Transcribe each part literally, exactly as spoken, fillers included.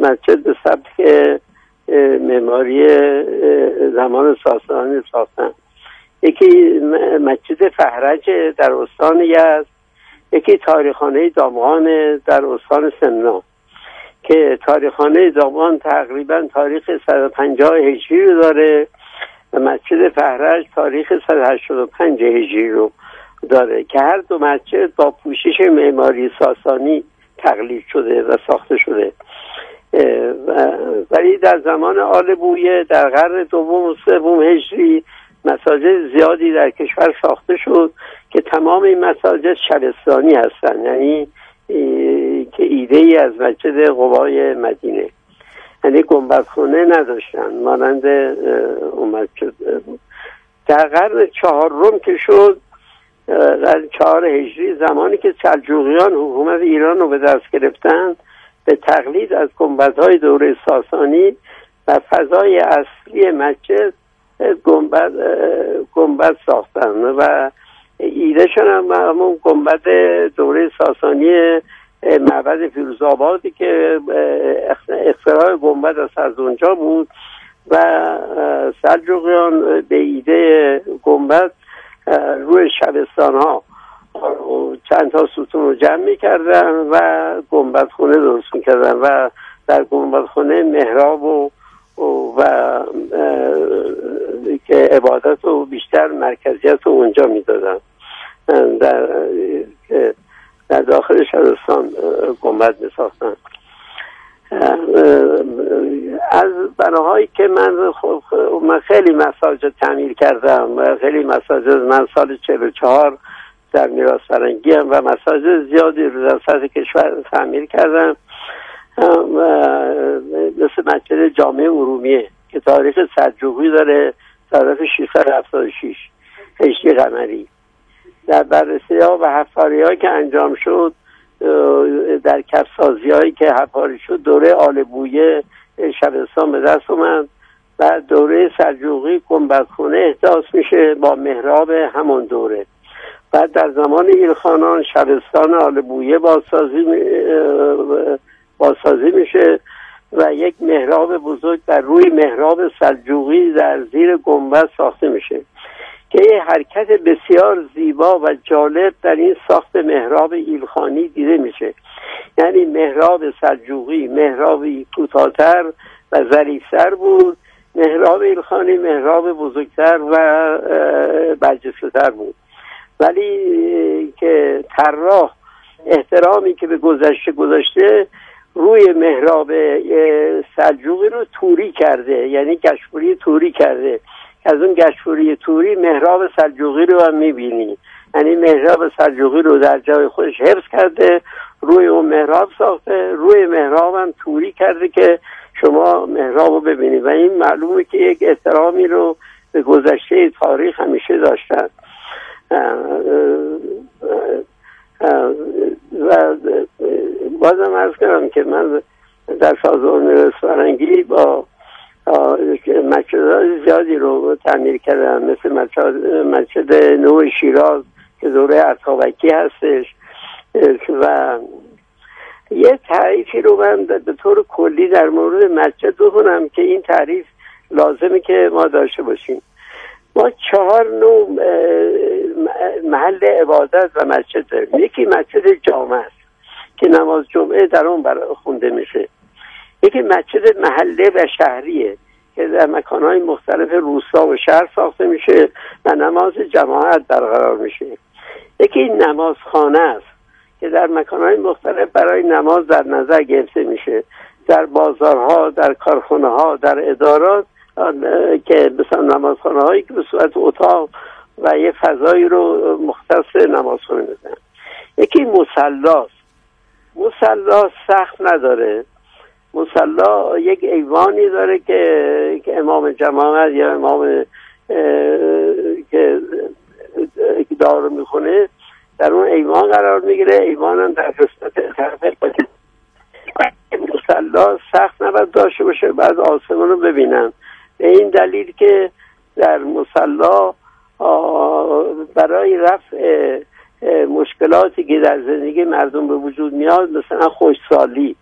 مسجد به سبک معماری زمان ساسانی ساختن. یکی مسجد فهرج در استان یزد، یکی تاریخخانه دامان در استان سمنان که تاریخخانه دامان تقریبا تاریخ صد و پنجاه هجری رو داره و مسجد فهرج تاریخ صد و هشتاد و پنج هجری رو داره که هر دو مسجد با پوشش معماری ساسانی تقلید شده و ساخته شده. ولی در زمان آل بویه در قرن دوم و سوم هجری مساجد زیادی در کشور ساخته شد که تمام این مساجد شبستانی هستند، یعنی که ایده ای از مسجد قبای مدینه، یعنی گنبدخانه نداشتن مانند اون مسجد بود. در قرن چهارم که شد، قرن چهار هجری، زمانی که سلجوقیان حکومت ایران رو به دست گرفتن، به تقلید از گنبدهای دوره ساسانی و فضای اصلی مسجد گنبد گنبد ساختن و ایدهشون هم همون گنبد دوره ساسانی معبد فیروزآبادی که اختراع گنبد از اونجا بود و سلجوقیان به ایده گنبد روی شبستان ها چند تا ستون رو جمع می‌کردن و گنبدخونه درست می‌کردن و در گنبدخونه محراب و و که عبادت رو بیشتر مرکزیت رو اونجا میدادن. در در داخل شبستان گنبد میساختن. از بناهایی که من من خیلی مساجد تعمیر کردم و خیلی مساجد، من سال چهل و چهار در میراث فرهنگی ام و مساجد زیادی رو در سطح کشور تعمیر کردم، مثل مسجد جامع ارومیه که تاریخ سلجوقی داره، تاریخ ششصد و هفتاد و شش هجری قمری. در بررسی ها و حفاری ها که انجام شد، در کفسازی هایی که حفاری شد، دوره آل بویه شبستان به دست اومد و دوره سلجوقی گنبدخونه احداث میشه با محراب همون دوره. بعد در زمان ایلخانان شبستان آل بویه بازسازی بازسازی میشه و یک محراب بزرگ بر روی محراب سلجوقی در زیر گنبد ساخته میشه که یه حرکت بسیار زیبا و جالب در این ساخت محراب ایلخانی دیده میشه. یعنی محراب سلجوقی محرابی کوتاه‌تر و ظریف‌تر بود، محراب ایلخانی محراب بزرگتر و برجسته‌تر بود، ولی که طراح احترامی که به گذشته گذاشته روی محراب سلجوقی رو توری کرده، یعنی گشتپوری توری کرده. از اون گشتپوری توری محراب سلجوقی رو هم میبینی، یعنی محراب سلجوقی رو در جای خودش حفظ کرده، روی اون محراب ساخته، روی محراب هم توری کرده که شما محراب رو ببینید و این معلومه که یک احترامی رو به گذشته تاریخ همیشه داشتن. و بازم عرض کنم که من در سازمان میراث فرهنگی با مسجدهای زیادی رو تعمیر کردم، مثل مسجد نو شیراز که دوره اتابکی هستش و یه تعریفی رو من به طور کلی در مورد مسجد بکنم که این تعریف لازمه که ما داشته باشیم. ما چهار نوع محل عبادت و مسجد داریم. یکی مسجد جامع است که نماز جمعه در اون خونده میشه. یکی مسجد محله و شهریه که در مکانهای مختلف روستا و شهر ساخته میشه و نماز جماعت برقرار میشه. یکی نمازخانه است که در مکانهای مختلف برای نماز در نظر گرفته میشه، در بازارها، در کارخانه ها، در ادارات، که مثلا نمازخانه هایی که به صورت اتاق و یه فضایی رو مختص نمازخانه میدن. یکی مصلاست. مصلا سقف نداره، مصلا یک ایوانی داره که که امام جماعت یا امام که دعا میخونه در اون ایوان قرار میگیره. ایوان هم در قسمت طرف مصلا سقف نباید داشته باشه، بعد آسمان رو ببینن. به این دلیل که در مصلا برای رفع مشکلاتی که در زندگی مردم به وجود میاد، مثلا خوشسالی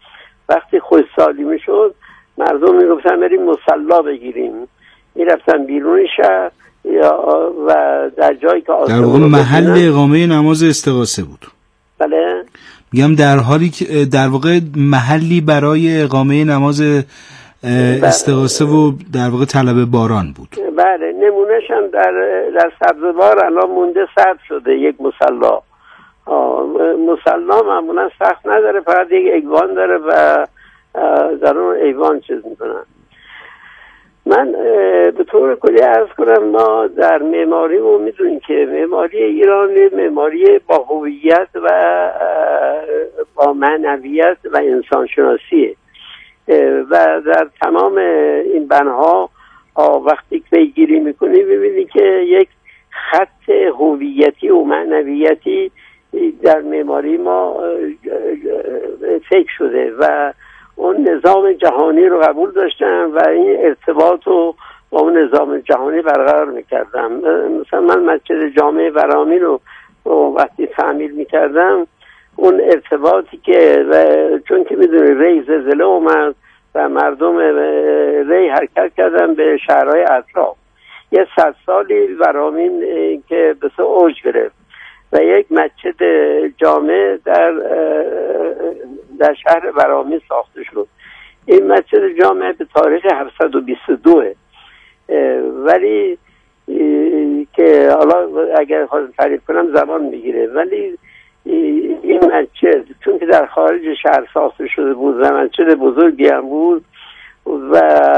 وقتی خشکسالی میشد مردم میگفتن بریم مصلا بگیریم، میرفتن بیرون شهر یا و در جایی که در واقع محل اقامه نماز استغاثه بود. بله میگم در حالی که در واقع محلی برای اقامه نماز استغاثه و در واقع طلب باران بود. بله نمونهش هم در در سبزوار الان مونده ثبت شده یک مصلا. مصلا معمولا سقف نداره، فقط یک ایوان داره و در اون ایوان چیز میکنن. من به طور کلی عرض کنم ما در معماریمون میدونیم که معماری ایران معماری با هویت و با معنویت و انسانشناسیه و در تمام این بناها وقتی پیگیری میکنی ببینی که یک خط هویتی و معنویتی در معماری ما فکر شده و اون نظام جهانی رو قبول داشتن و این ارتباط رو با اون نظام جهانی برقرار میکردم. مثلا من مسجد جامع برامی رو وقتی تعمیر میکردم اون ارتباطی که و چون که میدونی ری زلزله اومد و مردم ری حرکت کردن به شهرهای اطراف، یه صد سالی برامین که بسیار اوج گرفت و یک مسجد جامع در در شهر برامی ساخته شد. این مسجد جامع به تاریخ هفتصد و بیست و دو ولی که حالا اگر خواستم تعریف کنم زمان میگیره، ولی این مسجد چون که در خارج شهر ساخته شده بود و مسجد بزرگی هم بود و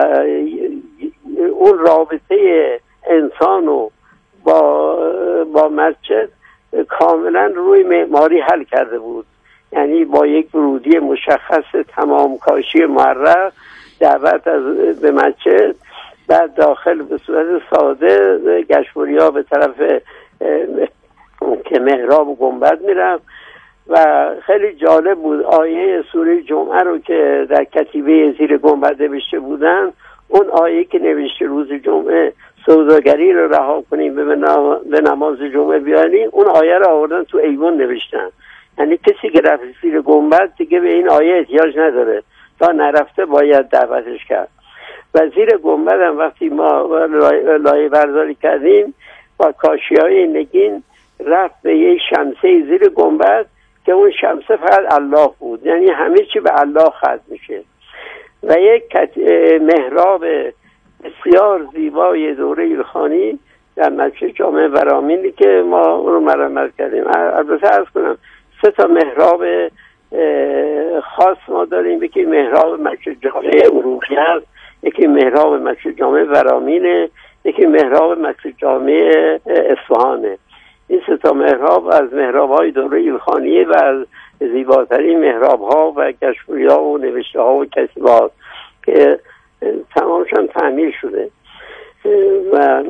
اون رابطه انسان و با با مسجد کاملا روی معماری حل کرده بود، یعنی با یک ورودی مشخص تمام کاشی معرق دعوت از به مسجد، بعد داخل به صورت ساده گشتگیرها به طرف که محراب و گنبد میرفت و خیلی جالب بود. آیه سوره جمعه رو که در کتیبه زیر گنبد نوشته بودن، اون آیه که نوشته روز جمعه سوداگری رو رها کنیم به نماز جمعه بیانیم، اون آیه رو آوردن تو ایوان نوشتن. یعنی کسی که رفت زیر گنبد دیگه به این آیه احتیاج نداره، تا نرفته باید دعوتش کرد. و زیر گنبد هم وقتی ما لایه برداری کردیم با کاشی‌های نگین رفت به یک شمسه زیر گنبد که اون شمسه فقط الله بود، یعنی همه چی به الله ختم میشه و یک محراب بسیار زیبای دوره ایلخانی در مسجد جامع برامینی که ما اون رو مرمت کردیم. البته عرض کنم سه تا محراب خاص ما داریم، یکی محراب مسجد جامع اروپی هست، یکی محراب مسجد جامع برامینه، یکی محراب مسجد جامع اصفهانه. این سه تا محراب از محراب‌های دوره ایلخانیه و از زیباترین محراب‌ها و گشتگیری‌ها و نوشته‌ها و کتیبه‌ها که تمامشون تعمیر شده. و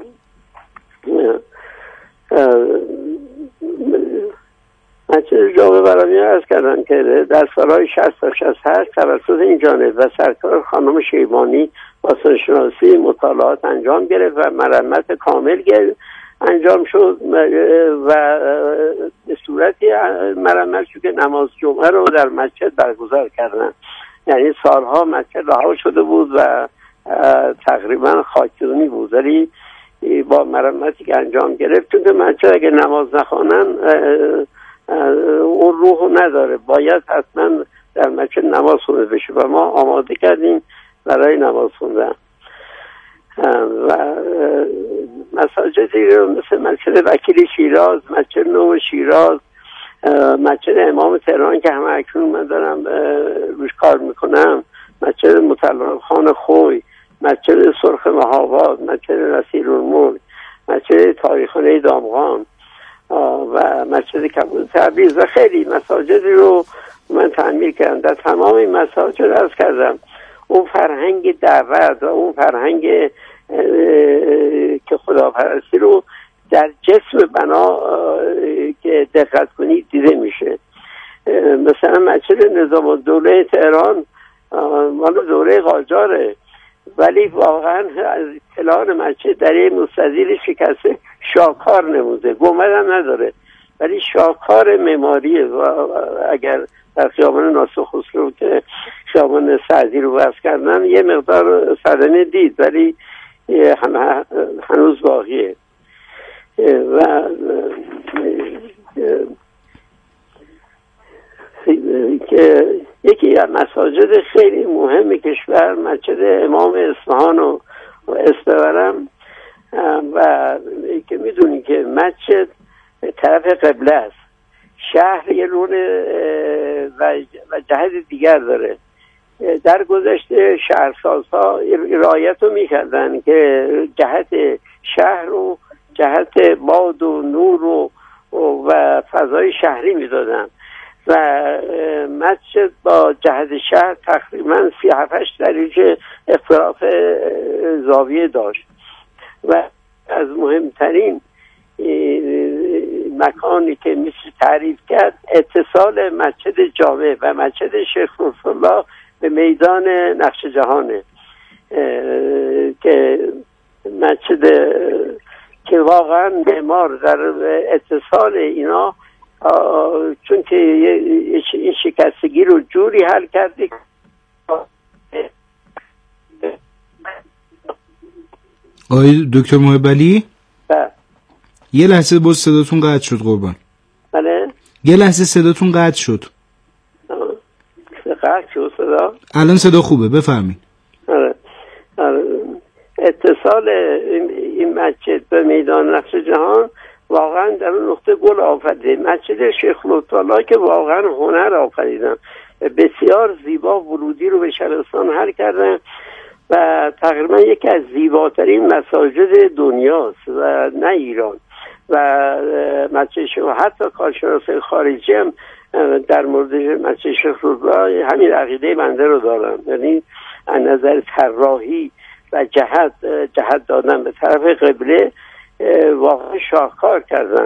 مسجد جامع برامی عرض کردم که در سالهای شصت تا شصت و هشت توسط این جانب و سرکار خانم شیبانی باستانشناسی مطالعات انجام گرفت و مرمت کامل گرفت انجام شد و به صورتی مرمت شد که نماز جمعه رو در مسجد برگزار کردن. یعنی سالها مسجد رها شده بود و تقریبا خاکدونی بود، ولی با مرمتی که انجام گرفت، چون که مسجد اگه نماز نخوانن اون روحو نداره، باید حتما در مسجد نماز خونده بشه و ما آماده کردیم برای نماز خوندن. و مساجدی رو مثل مسجد وکیل شیراز، مسجد نو شیراز، مسجد امام تهران که همه اکنون من دارم روش کار میکنم، مسجد مطلب خان خوی، مسجد سرخ مهاباد، مسجد نصیرالملک، مسجد تاریخانه دامغان و مسجد کبود تبریز و خیلی مساجدی رو من تعمیر کردم. در تمام این مساجد عرض کردم اون فرهنگ دعوت و اون فرهنگ که خداپرستی رو در جسم بنا که دقت کنید دیده میشه. مثلا مسجد نظام الدوله تهران مال دوره قاجاره، ولی واقعا از پلان مسجد در این مستطیل شکسته شاهکار نموده، گنبد هم نداره ولی شاهکار معماریه و اگر در خیابان ناصر خسرو که خیابان سعدی رو بس کردن یه مقدار صدمه دید، ولی هنوز باقیه. و که یکی از مساجد خیلی مهم کشور مسجد امام اصفهان رو اسم ببرم، و که میدونی که مسجد طرف قبله است، شهر یه رون و جهت دیگر داره. در گذشته شهرسازها رعایت رو میکردن که جهت شهر رو جهت باد و نور و و فضای شهری میدادن و مسجد با جهت شهر تقریبا سی هفتش دریجه اختلاف زاویه داشت و از مهمترین مکانی که میشه تعریف کرد اتصال مسجد جامع و مسجد شیخ نصرالله به میدان نقش جهانه که مسجد که واقعا معمار در اتصال اینا، چون که این شکستگی رو جوری حل کردی. آقای دکتر محب علی یه لحظه باز صداتون قطع شد قربان. بله یه لحظه صداتون قطع شد. قطع شد صدا؟ الان صدا خوبه، بفرمایید. آره. آره. اتصال این مسجد به میدان نقش جهان واقعا در اون نقطه گل آفریده. مسجد شیخ لطف‌الله که واقعا هنر آفریدن، بسیار زیبا ورودی رو به شهرستان حل کردن و تقریبا یکی از زیباترین مساجد دنیاست و نه ایران. و مسجد شیخ حتی کارشناسای خارجی هم در مورد مسجد شیخ لطف‌الله همین عقیده بنده رو دارن، یعنی از نظر طراحی و جهت جهت دادن به طرف قبله واقعا شاهکار کردن.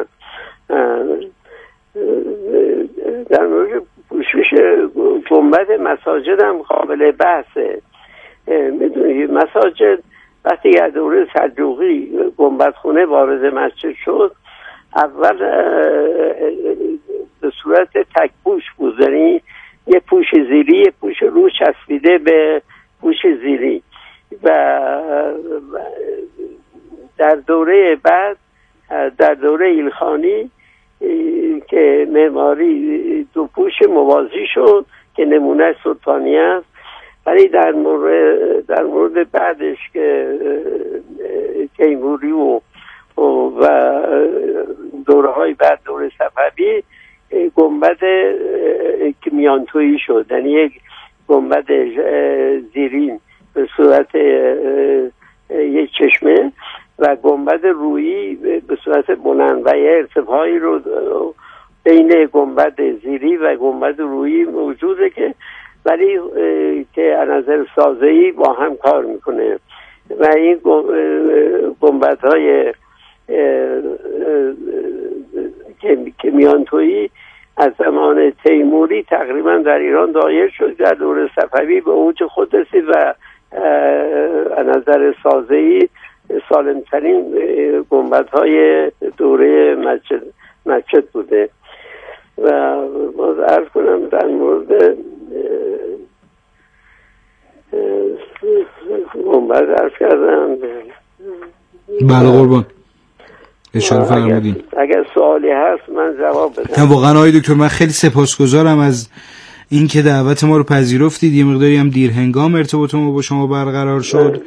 در مورد پوشش گنبد مساجد هم قابل بحثه. میدونی مساجد وقتی از دوره سلجوقی گنبد خونه وارد مسجد شد، اول به صورت تک پوش بود، یعنی یه پوش زیری یه پوش رو چسبیده به پوش زیری. و در دوره بعد در دوره ایلخانی که معماری دو پوش موازی شد که نمونه سلطانی است، ولی در مورد در مورد بعدش که تیموری و و دوره های بعد دوره صفوی گنبد که میانتویی شد، یعنی یک گنبد زیرین به صورت یک چشمه و گنبد رویی به صورت بلند و یه ارتفاعی رو بین گنبد زیری و گنبد رویی موجوده که ولی که از نظر سازه‌ای با هم کار میکنه. و این گنبدهای که میانتویی از زمان تیموری تقریبا در ایران دایر شد، در دوره صفوی به اوج خود رسید و از نظر سازه‌ای سالمترین گنبدهای دوره مسجد مسجد بوده. و باز عرض کنم در مورد گنبد عرض کردم. بله قربان اشاره فرمودین. اگر سوالی هست من جواب بدم. واقعا آقای دکتر من خیلی سپاسگزارم از این که دعوت ما رو پذیرفتید. یه مقداری هم دیر هنگام ارتباط ما با شما برقرار شد.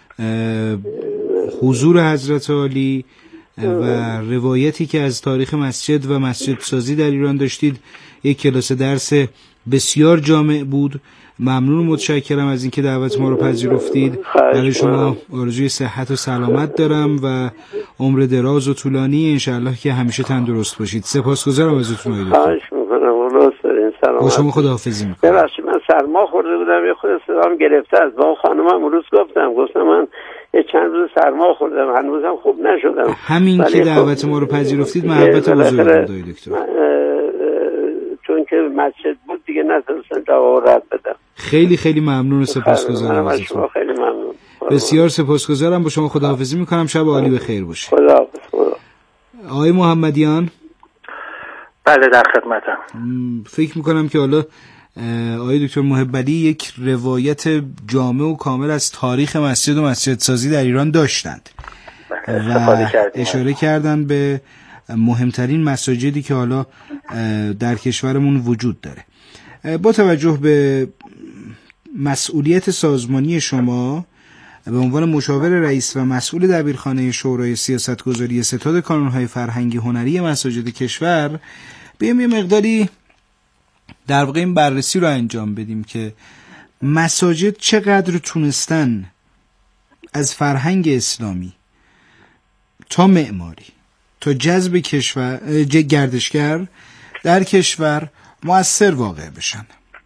حضور حضرت عالی و روایتی که از تاریخ مسجد و مسجد سازی در ایران داشتید یک کلاس درس بسیار جامع بود. ممنون و متشکرم از اینکه دعوت ما رو پذیرفتید. برای شما آرزوی صحت و سلامت دارم و عمر دراز و طولانی، انشاءالله که همیشه تندرست باشید. سپاسگزارم ازتون آقای دکتر. با شما خداحافظی میکنم. ببخشید من سرما خورده بودم، یه خود صدام گرفته است. با اون خانمم امروز گفتم گفتم من چند روز سرما خوردم، هنوزم خوب نشدم. همین که دعوت ما رو پذیرفتید محبت بزرگ بود آقای دکتر. چون که مسجد بود دیگه نتونستم جواب رد بدم. خیلی خیلی ممنون و سپاسگزارم ازتون. خیلی ممنون. بسیار سپاسگزارم. با شما خداحافظی میکنم. شب عالی بخیر باشه. خداحافظ. آقای محمدیان. بله در خدمتم. فکر میکنم که حالا آقای دکتر محب‌علی یک روایت جامع و کامل از تاریخ مسجد و مسجد سازی در ایران داشتند و اشاره کردن به مهمترین مساجدی که حالا در کشورمون وجود داره. با توجه به مسئولیت سازمانی شما به عنوان مشاور رئیس و مسئول دبیرخانه شورای سیاستگذاری ستاد کانون‌های فرهنگی هنری مساجد کشور، بیایم یه مقداری در واقع این بررسی رو انجام بدیم که مساجد چقدر تونستن از فرهنگ اسلامی تا معماری تا جذب کشور گردشگر در کشور مؤثر واقع بشن.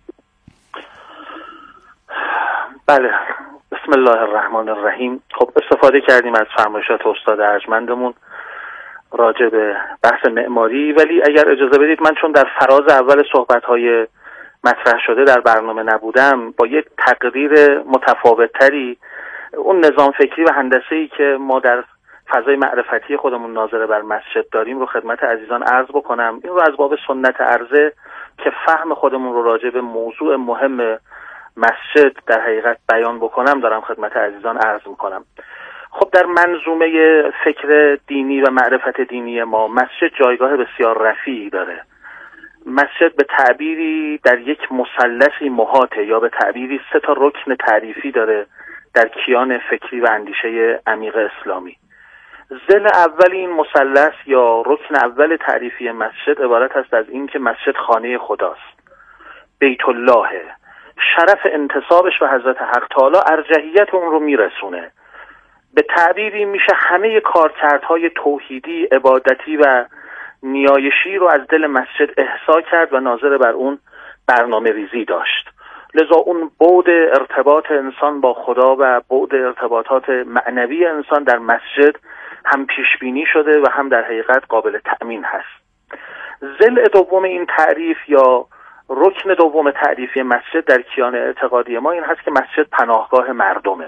بله، بسم الله الرحمن الرحیم. خب استفاده کردیم از فرمایشات استاد ارجمندمون راجع به بحث معماری، ولی اگر اجازه بدید من چون در فراز اول صحبت‌های مطرح شده در برنامه نبودم، با یک تقریر متفاوت‌تری اون نظام فکری و هندسه‌ای که ما در فضای معرفتی خودمون ناظر بر مسجد داریم رو خدمت عزیزان عرض بکنم. این رو از باب سنت عرضه که فهم خودمون رو راجع به موضوع مهم مسجد در حقیقت بیان بکنم دارم خدمت عزیزان عرض میکنم. خب در منظومه فکر دینی و معرفت دینی ما مسجد جایگاه بسیار رفیعی داره. مسجد به تعبیری در یک مثلثی محاطه، یا به تعبیری سه تا رکن تعریفی داره در کیان فکری و اندیشه عمیق اسلامی. ضلع اول این مثلث یا رکن اول تعریفی مسجد عبارت است از این که مسجد خانه خداست، بیت الله، شرف انتسابش به حضرت حق تعالی ارجحیت اون رو میرسونه. به تعبیری میشه همه کارکردهای توحیدی، عبادتی و نیایشی رو از دل مسجد احصا کرد و ناظر بر اون برنامه ریزی داشت. لذا اون بعد ارتباط انسان با خدا و بعد ارتباطات معنوی انسان در مسجد هم پیش بینی شده و هم در حقیقت قابل تأمین هست. ضلع دوم این تعریف یا رکن دوم تعریفی مسجد در کیان اعتقادی ما این هست که مسجد پناهگاه مردمه.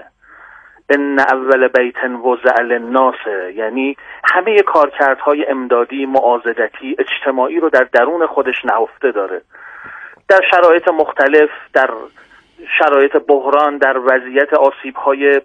ان اول بیت وضع للناس، یعنی همه کارکردهای امدادی، معاضدتی، اجتماعی رو در درون خودش نهفته داره. در شرایط مختلف، در شرایط بحران، در وضعیت آسیب‌های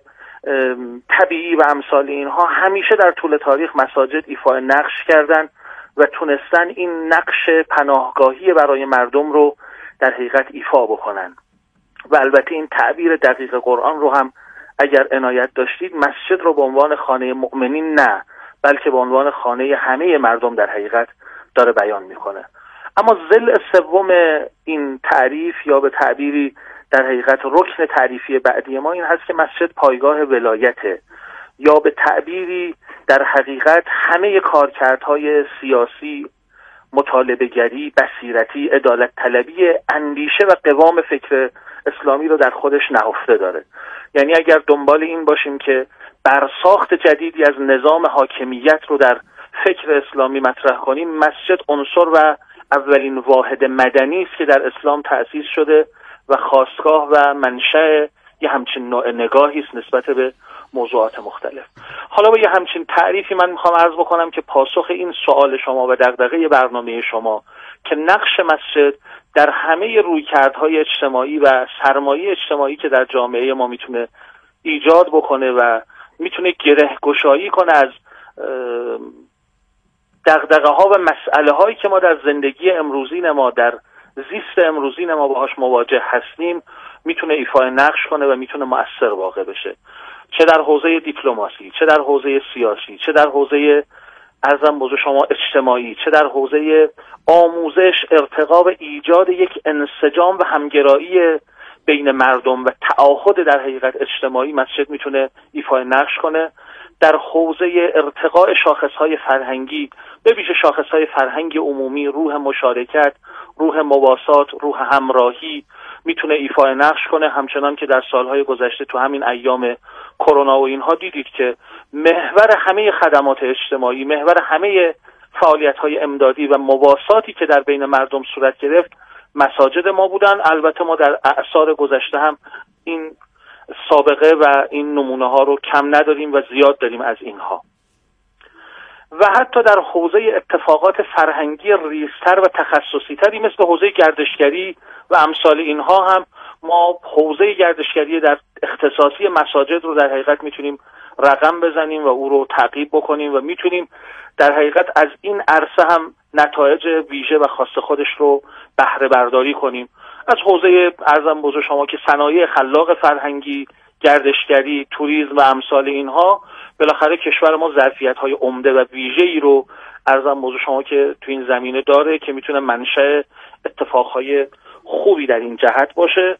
طبیعی و امثال اینها، همیشه در طول تاریخ مساجد ایفای نقش کردن و تونستن این نقش پناهگاهی برای مردم رو در حقیقت ایفا بکنن. و البته این تعبیر دقیق قرآن رو هم اگر عنایت داشتید، مسجد رو به عنوان خانه مؤمنین نه، بلکه به عنوان خانه همه مردم در حقیقت داره بیان میکنه. اما ضلع سوم این تعریف یا به تعبیری در حقیقت رکن تعریفی بعدی ما این هست که مسجد پایگاه ولایته، یا به تعبیری در حقیقت همه کارکردهای سیاسی، مطالبه‌گری، بصیرتی، عدالت طلبی، اندیشه و قوام فکر اسلامی رو در خودش نهفته داره. یعنی اگر دنبال این باشیم که برساخت جدیدی از نظام حاکمیت رو در فکر اسلامی مطرح کنیم، مسجد عنصر و اولین واحد مدنی است که در اسلام تأسیس شده و خاستگاه و منشأ یه همچین نوع نگاهی است نسبت به موضوعات مختلف. حالا با یه همچین تعریفی من میخوام عرض بکنم که پاسخ این سوال شما و دغدغه برنامه شما که نقش مسجد در همه رویکردهای اجتماعی و سرمایه اجتماعی که در جامعه ما میتونه ایجاد بکنه و میتونه گره گشایی کنه از دغدغه ها و مسئله هایی که ما در زندگی امروزین ما، در زیست امروزین ما باهاش مواجه هستیم، میتونه ایفای نقش کنه و میتونه مؤثر واقع بشه، چه در حوزه دیپلماسی، چه در حوزه سیاسی، چه در حوزه ارزم بزرگ شما اجتماعی، چه در حوزه آموزش، ارتقا و ایجاد یک انسجام و همگرایی بین مردم و تعاهد در حقیقت اجتماعی مسجد میتونه ایفای نقش کنه. در حوزه ارتقاء شاخصهای فرهنگی، به ویژه شاخصهای فرهنگی عمومی، روح مشارکت، روح مواسات، روح همراهی میتونه ایفای نقش کنه. همچنان که در سالهای گذشته تو همین ایام کرونا و اینها دیدید که محور همه خدمات اجتماعی، محور همه فعالیت‌های امدادی و مواساتی که در بین مردم صورت گرفت مساجد ما بودن. البته ما در اعصار گذشته هم این سابقه و این نمونه ها رو کم نداریم و زیاد داریم از اینها. و حتی در حوزه اتفاقات فرهنگی ریزتر و تخصصی تری مثل حوزه گردشگری و امثال اینها هم ما حوزه گردشگری در اختصاصی مساجد رو در حقیقت میتونیم رقم بزنیم و او رو تعقیب بکنیم و میتونیم در حقیقت از این عرصه هم نتایج ویژه و خاص خودش رو بهره برداری کنیم. از حوزه ارزم بزرگ شما که صنایع خلاق فرهنگی، گردشگری، توریسم و امثال اینها، بالاخره کشور ما ظرفیت‌های عمده و ویژه‌ای رو ارزم بزرگ شما که تو این زمینه داره که میتونه منشأ اتفاقهای خوبی در این جهت باشه.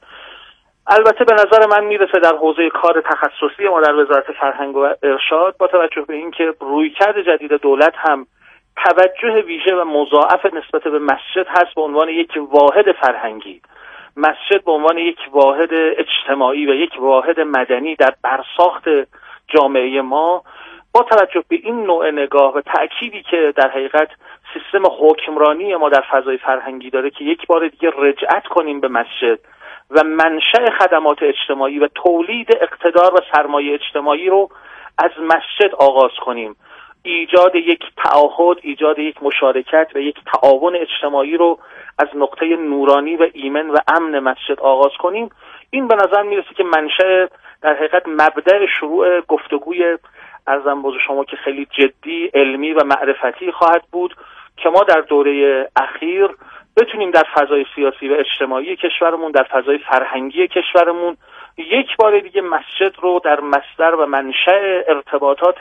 البته به نظر من میرسه در حوزه کار تخصصی ما در وزارت فرهنگ و ارشاد با توجه به اینکه رویکرد جدید دولت هم توجه ویژه و مضاعف نسبت به مسجد هست به عنوان یک واحد فرهنگی، مسجد به عنوان یک واحد اجتماعی و یک واحد مدنی در برساخت جامعه ما، با توجه به این نوع نگاه و تأکیدی که در حقیقت سیستم حکمرانی ما در فضای فرهنگی داره که یک بار دیگه رجعت کنیم به مسجد و منشأ خدمات اجتماعی و تولید اقتدار و سرمایه اجتماعی رو از مسجد آغاز کنیم، ایجاد یک تعهد، ایجاد یک مشارکت و یک تعاون اجتماعی رو از نقطه نورانی و ایمن و امن مسجد آغاز کنیم. این به نظر میرسه که منشأ در حقیقت مبدأ شروع گفتگوی ارزم بزرگ شما که خیلی جدی، علمی و معرفتی خواهد بود که ما در دوره اخیر بتونیم در فضای سیاسی و اجتماعی کشورمون، در فضای فرهنگی کشورمون یک بار دیگه مسجد رو در مصدر و منشأ ارتباطات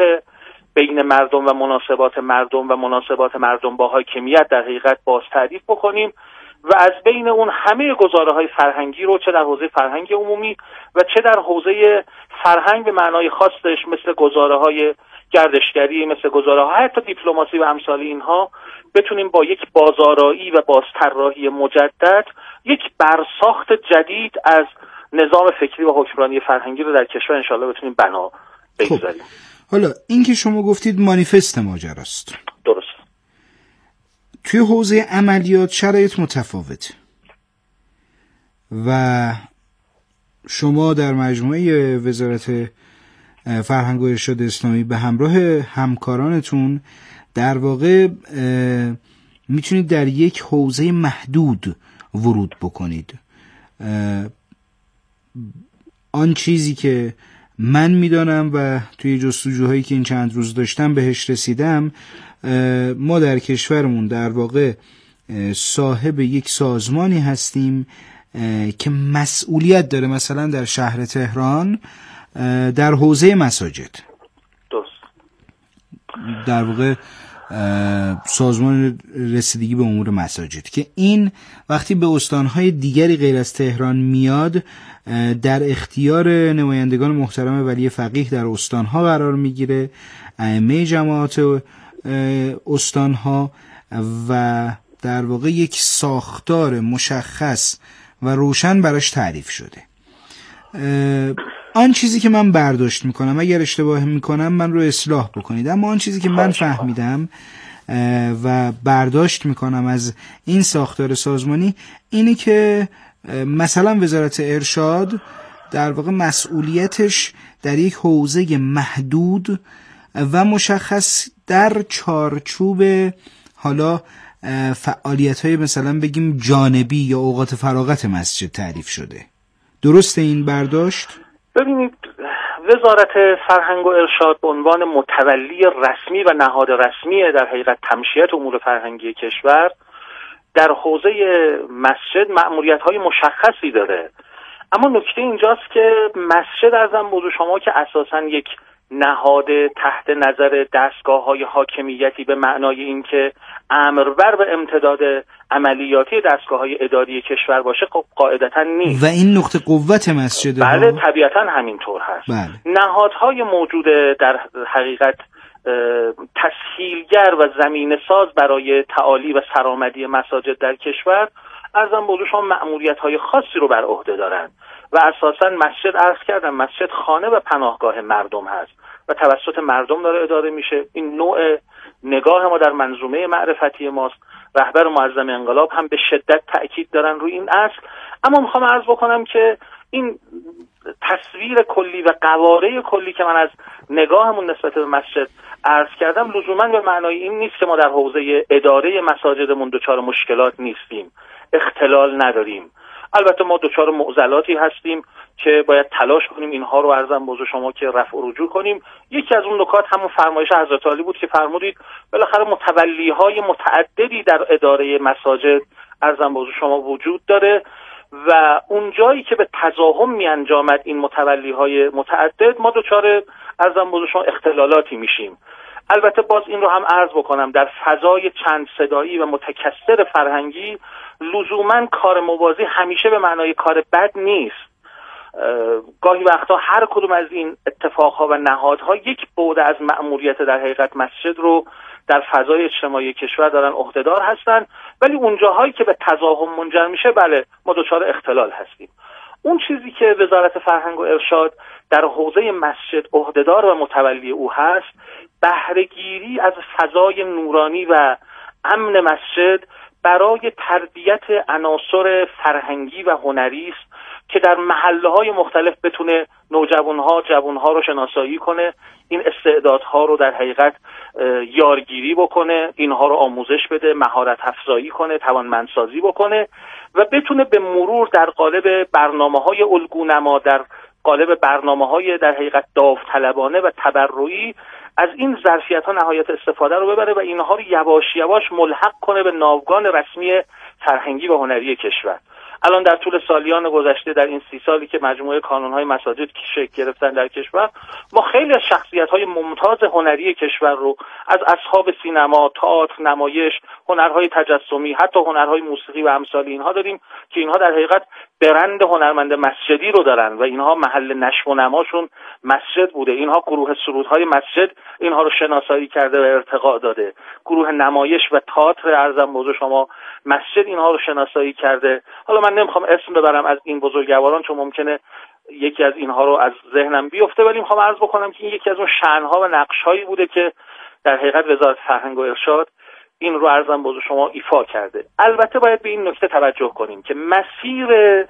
بین مردم و مناسبات مردم و مناسبات مردم با حاکمیت در حقیقت باز تعریف بکنیم و از بین اون همه گزاره‌های فرهنگی رو چه در حوزه فرهنگ عمومی و چه در حوزه فرهنگ به معنای خاصش مثل گزاره‌های گردشگری، مثل گزاره‌های حتی دیپلماسی و امثال اینها بتونیم با یک بازآرایی و بازطراحی مجدد یک برساخت جدید از نظام فکری و حکمرانی فرهنگی رو در کشور انشالله بتونیم بنا بگذاریم. حالا این که شما گفتید مانیفست ماجراست، درست. توی حوزه عملیات شرایط متفاوته و شما در مجموعه وزارت فرهنگ و ارشاد اسلامی به همراه همکارانتون در واقع میتونید در یک حوزه محدود ورود بکنید. آن چیزی که من میدانم و توی جستجوهایی که این چند روز داشتم بهش رسیدم، ما در کشورمون در واقع صاحب یک سازمانی هستیم که مسئولیت داره مثلا در شهر تهران در حوزه مساجد. درست. در واقع سازمان رسیدگی به امور مساجد که این وقتی به استانهای دیگری غیر از تهران میاد در اختیار نمایندگان محترم ولی فقیه در استانها قرار میگیره، ائمه جماعات استانها، و در واقع یک ساختار مشخص و روشن براش تعریف شده. آن چیزی که من برداشت میکنم، اگر اشتباه میکنم من رو اصلاح بکنید، اما آن چیزی که من فهمیدم و برداشت میکنم از این ساختار سازمانی اینه که مثلا وزارت ارشاد در واقع مسئولیتش در یک حوزه محدود و مشخص در چارچوب حالا فعالیت‌های مثلا بگیم جانبی یا اوقات فراغت مسجد تعریف شده. درسته این برداشت؟ ببینید، وزارت فرهنگ و ارشاد به عنوان متولی رسمی و نهاد رسمی در حقیقت تمشیت امور فرهنگی کشور در حوزه مسجد مأموریت‌های مشخصی داره. اما نکته اینجاست که مسجد ارزم بزرگ شما که اساساً یک نهاد تحت نظر دستگاه‌های حاکمیتی به معنای اینکه امربر به امتداد عملیاتی دستگاه‌های اداری کشور باشه قاعدتاً نیست و این نقطه قوت مسجد. بله طبیعتاً همینطور هست. بله. نهادهای موجود در حقیقت تسهیلگر و زمینه ساز برای تعالی و سرآمدی مساجد در کشور ارزم بزرگ شما مأموریت‌های خاصی رو بر عهده دارن و اساساً مسجد عرض کردم مسجد خانه و پناهگاه مردم هست و توسط مردم داره اداره میشه. این نوع نگاه ما در منظومه معرفتی ماست. رهبر معظم انقلاب هم به شدت تأکید دارن روی این اصل. اما میخوام عرض بکنم که این تصویر کلی و قواره کلی که من از نگاهمون نسبت به مسجد عرض کردم لزوما به معنای این نیست که ما در حوزه اداره مساجدمون دچار مشکلات نیستیم، اختلال نداریم. البته ما دچار معضلاتی هستیم که باید تلاش کنیم اینها رو عرضم بزرگ شما که رفع و رجوع کنیم. یکی از اون نکات همون فرمایش حضرت علی بود که فرمودید بالاخره متولی‌های متعددی در اداره مساجد عرضم بزرگ شما وجود داره و اون جایی که به تزاحم می انجامد این متولی‌های متعدد ما دچار عرضم بزرگ شما اختلالاتی میشیم. البته باز این رو هم عرض بکنم در فضای چند صدایی و متکثر فرهنگی لزوما کار موازی همیشه به معنای کار بد نیست. گاهی وقتا هر کدوم از این اتفاقها و نهادها یک بعد از مأموریت در حقیقت مسجد رو در فضای اجتماعی کشور دارن عهدهدار هستن، ولی اون جاهایی که به تزاحم منجر میشه بله ما دچار اختلال هستیم. اون چیزی که وزارت فرهنگ و ارشاد در حوزه مسجد عهدهدار و متولی او هست بهره‌گیری از فضای نورانی و امن مسجد برای تربیت عناصر فرهنگی و هنری است که در محله‌های مختلف بتونه نوجوان‌ها جوان‌ها رو شناسایی کنه، این استعدادها رو در حقیقت یارگیری بکنه، اینها رو آموزش بده، مهارت افزایی کنه، توانمندسازی بکنه و بتونه به مرور در قالب برنامه‌های الگونما، در قالب برنامه‌های در حقیقت داوطلبانه و تبرعی از این ظرفیت‌ها نهایت استفاده رو ببره و اینها رو یواش یواش ملحق کنه به ناوگان رسمی فرهنگی و هنری کشور. الان در طول سالیان گذشته در این سی سالی که مجموعه کانون‌های مساجد که شکل گرفتن در کشور ما خیلی از شخصیت‌های ممتاز هنری کشور رو از اصحاب سینما، تئاتر، نمایش، هنرهای تجسمی، حتی هنرهای موسیقی و امثال اینها داریم که اینها در حقیقت برند هنرمند مسجدی رو دارن و اینها محل نشو و نماشون مسجد بوده. اینها گروه سرودهای مسجد اینها رو شناسایی کرده و ارتقا داده. گروه نمایش و تئاتر ارزم بزرگ شما مسجد اینها رو شناسایی کرده. حالا من نمیخوام اسم ببرم از این بزرگواران چون ممکنه یکی از اینها رو از ذهنم بیفته، ولی میخوام عرض بکنم که این یکی از اون شأنها و نقش‌هایی بوده که در حقیقت وزارت فرهنگ و ارشاد این رو عرضم بزرگ شما ایفا کرده. البته باید به این نکته توجه کنیم که مسیر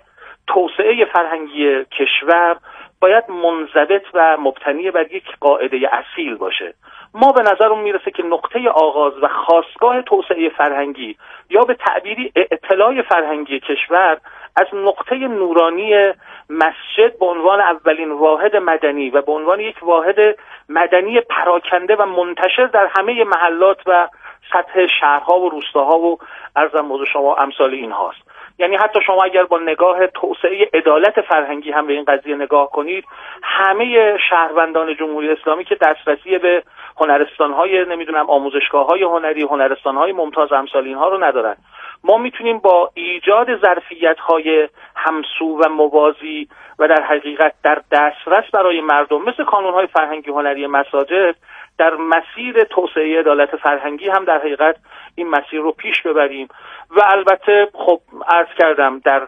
توسعه فرهنگی کشور باید منضبط و مبتنی بر یک قاعده اصیل باشه. ما به نظرمون میرسه که نقطه آغاز و خاستگاه توسعه فرهنگی یا به تعبیری اطلاع فرهنگی کشور از نقطه نورانی مسجد به عنوان اولین واحد مدنی و به عنوان یک واحد مدنی پراکنده و منتشر در همه محلات و سطح شهرها و روستاها و عرضم بزرگ شما امثال این هاست. یعنی حتی شما اگر با نگاه توسعه عدالت فرهنگی هم به این قضیه نگاه کنید، همه شهروندان جمهوری اسلامی که دسترسی به هنرستان‌های نمیدونم آموزشگاه‌های هنری، هنرستان‌های ممتاز امثال اینها رو ندارن. ما میتونیم با ایجاد ظرفیت‌های همسو و موازی و در حقیقت در دسترس برای مردم مثل کانون‌های فرهنگی هنری مساجد در مسیر توسعه عدالت فرهنگی هم در حقیقت این مسیر رو پیش ببریم و البته خب عرض کردم در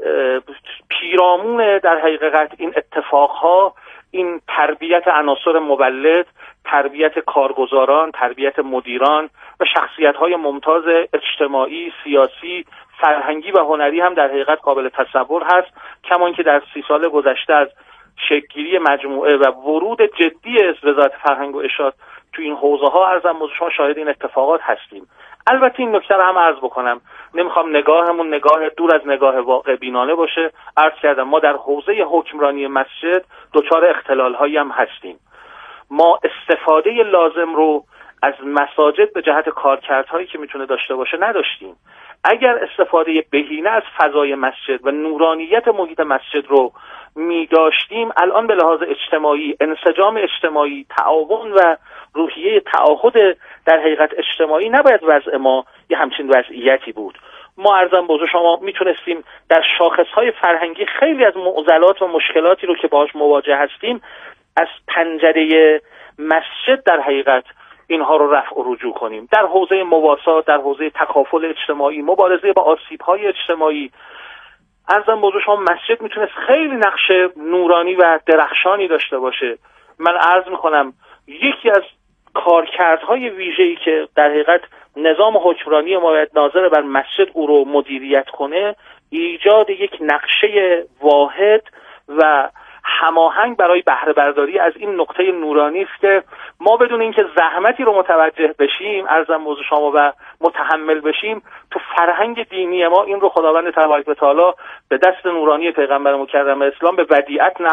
پیرامون در حقیقت این اتفاقها این تربیت عناصر مولد، تربیت کارگزاران، تربیت مدیران و شخصیت‌های ممتاز اجتماعی، سیاسی، فرهنگی و هنری هم در حقیقت قابل تصور هست، کما اینکه در سی سال گذشته از شکل‌گیری مجموعه و ورود جدی از وزارت فرهنگ و ارشاد تو این حوزه‌ها ارزم شما شاهد این اتفاقات هستیم. البته این نکته رو هم عرض بکنم، نمیخوام نگاهمون نگاه دور از نگاه واقع بینانه باشه. عرض کردم ما در حوزه حکمرانی مسجد دچار اختلال‌هایی هم هستیم. ما استفاده لازم رو از مساجد به جهت کارکردهایی که میتونه داشته باشه نداشتیم. اگر استفاده بهینه از فضای مسجد و نورانیت محیط مسجد رو می داشتیم، الان به لحاظ اجتماعی، انسجام اجتماعی، تعاون و روحیه تعاهد در حقیقت اجتماعی نباید وضع ما یه همچین وضعیتی بود. ما ارزم بزرگ شما میتونستیم در شاخصهای فرهنگی خیلی از معضلات و مشکلاتی رو که باهاش مواجه هستیم از پنجره مسجد در حقیقت اینها رو رفع و رجوع کنیم. در حوزه مواسات، در حوزه تکافل اجتماعی، مبارزه با آسیب‌های اجتماعی، ارزم بزرگ شما مسجد میتونست خیلی نقش نورانی و درخشانی داشته باشه. من عرض میکنم یکی از کارکردهای ویژه‌ای که در حقیقت نظام حکمرانی ما باید ناظر بر مسجد او رو مدیریت کنه، ایجاد یک نقشه واحد و هماهنگ برای بهره برداری از این نقطه نورانی است که ما بدون اینکه زحمتی رو متوجه بشیم، عرضم موضوع شما و متحمل بشیم، تو فرهنگ دینی ما این رو خداوند تبارک و تعالی به دست نورانی پیغمبر مکرم اسلام به ودیعت